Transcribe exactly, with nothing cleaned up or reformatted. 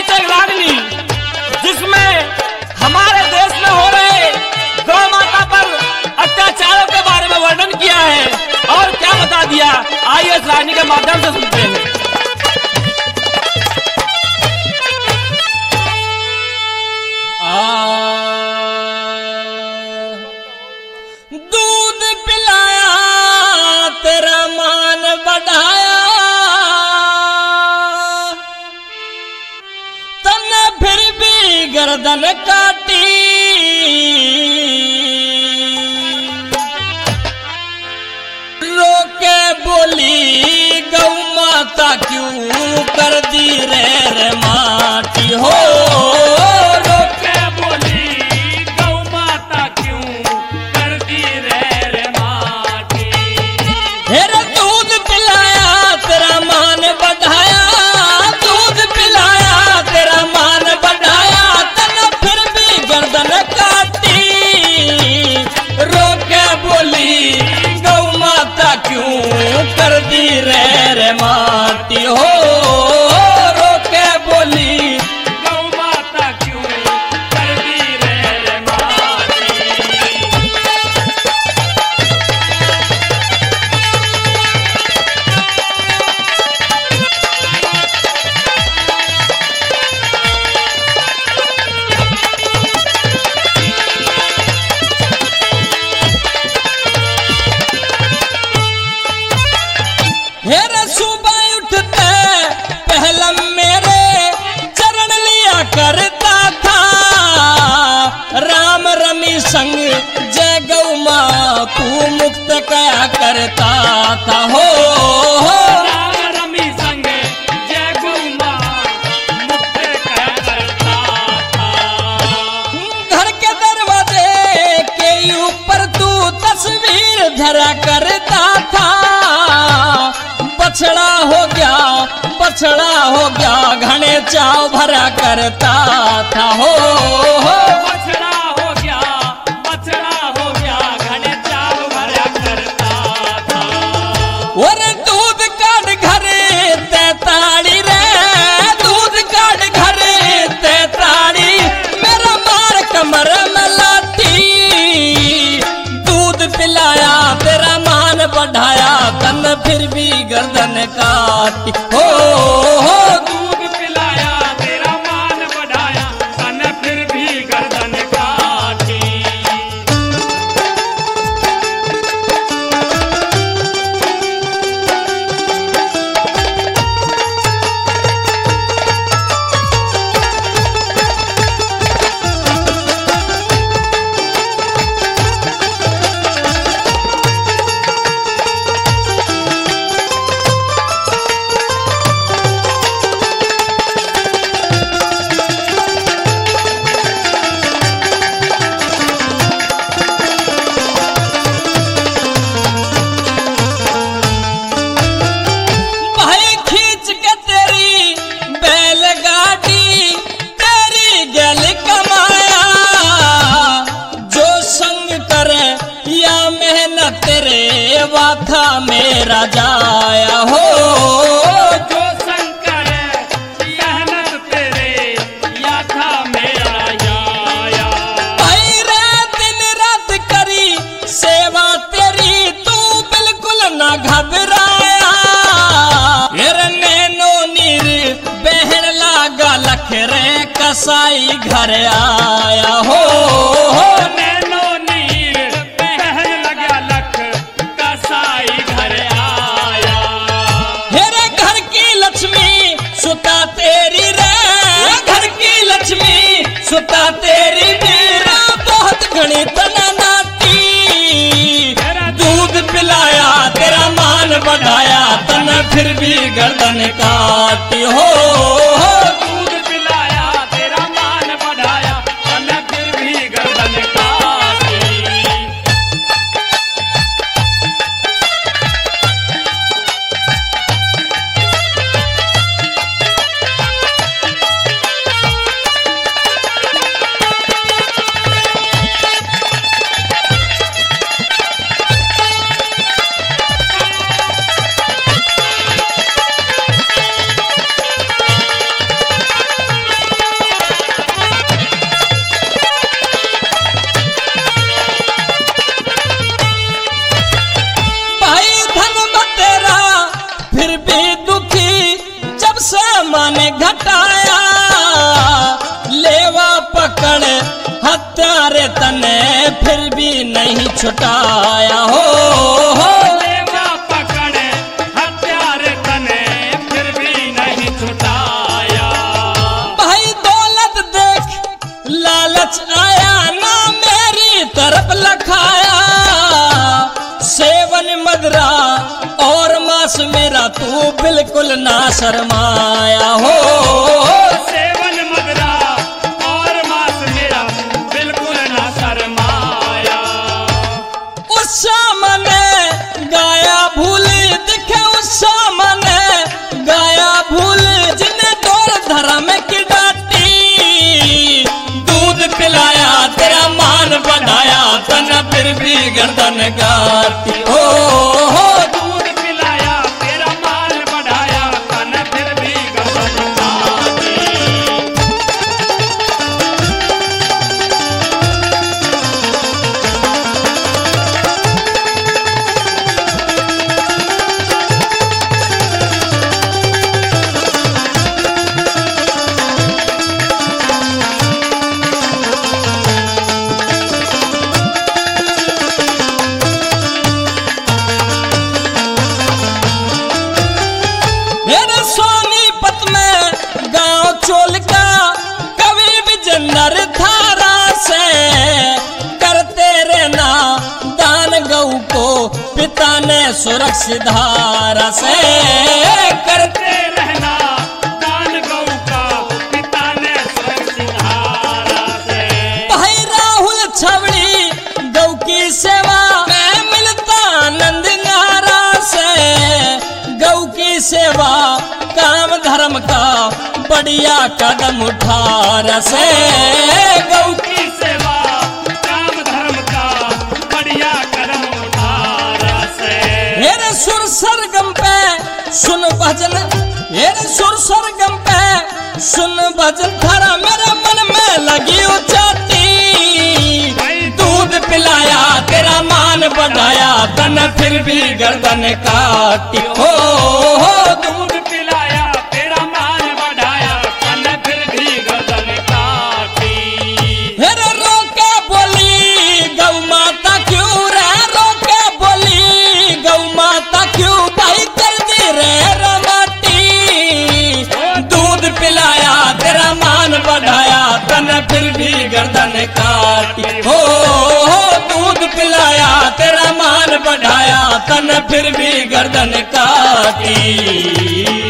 जगरागनी, जिसमें हमारे देश में हो रहे गौ माता पर अत्याचारों के बारे में वर्णन किया है और क्या बता दिया, आइए इस रानी के माध्यम से सुनते हैं। दूध पिलाया तेरा मान बढ़ाया, तन्ने फिर भी गर्दन काटी, रोके बोली गौ माता क्यों कर दी रे रे माटी हो, कर दी रे रे माटी हो, रोके बोली गौ माता क्यों कर दी रे रे माटी। हेरे सुबह उठते पहला मेरे चरण लिया करता था, राम रमी संग जय गौ माँ तू मुक्त कया करता था हो, राम रमी संग जय गौ माँ मुक्त कया करता था। घर के दरवाजे के ऊपर तू तस्वीर धरा करता था, बछड़ा हो गया बछड़ा हो गया घने चाव भरा करता था हो, बछड़ा हो गया बछड़ा हो गया घने चाव भरा करता था। और दूध काट घरे तैताड़ी रे, दूध काट घरे तैताड़ी, मेरा मार कमर में लाठी, दूध पिलाया तेरा मान बढ़ाया, तन फिर भी गर्दन काटी हो, हो दूध पिलाया तेरा मान बढ़ाया, तन फिर भी गर्दन काटी। तेरे वाथा मेरा जाया हो, जो शंकर मेहनत तेरे याथा मेरा जाया। भाई रे दिन रात करी सेवा तेरी, तू बिल्कुल ना घबराया, नैनो नीर बहन लागा लख रे कसाई घर आया हो, सुता तेरी मेरा बहुत घनी तना नाती, दूध पिलाया तेरा मान बढ़ाया, तन फिर भी गर्दन काटी हो, दूध पिलाया तेरा मान बढ़ाया, तन फिर भी गर्दन काटी। पकड़ हत्यारे तने फिर भी नहीं छुटाया हो, हो। लेवा पकड़ हत्यारे तने फिर भी नहीं छुटाया। भाई दौलत देख लालच आया ना मेरी तरफ लखाया, सेवन मदरा और मांस मेरा तू बिल्कुल ना शर्माया हो, सेवन मदरा और मांस मेरा बिल्कुल ना शर्माया। उस सामने गाया भूली दिखे, उस सामने गाया भूली जिन्हें दौर धर्म की डांटी, दूध पिलाया तेरा मान बढ़ाया तन फिर भी गर्दन काटी हो, हो। दूध पिलाया तेरा मान बढ़ाया तन फिर भी गर्दन काटी। मेरे सोनीपत में गांव चोल का कवि विजेंदर धारा से करते रहना दान गऊ को पिता ने सुरक्षित धारा से करते रहना दान गऊ का पिता ने सुरक्षित धारा से। भाई राहुल छवड़ी गौ की सेवा में मिलता आनंद नारा से, गौ की सेवा काम धर्म का बढ़िया कदम उठा रसे, गौ की सेवा काम धर्म का बढ़िया कदम उठा रसे। मेरे सुर सरगम पे सुन भजन, मेरे सुर सरगम पे सुन भजन धारा मेरे मन में लगी उचाटी, दूध पिलाया तेरा मान बढ़ाया तन फिर भी गर्दन काटी हो, हो। दूध पिलाया तेरा मान बढ़ाया तन फिर भी गर्दन काटी। फिर रोके बोली गौ माता क्यों रे, रोके बोली गौ माता क्यों भाई कर दी रे रमाटी, दूध पिलाया तेरा मान बढ़ाया तन फिर भी गर्दन काटी हो, हो। दूध पिलाया तेरा मान बढ़ाया तन फिर भी गर्दन काटी।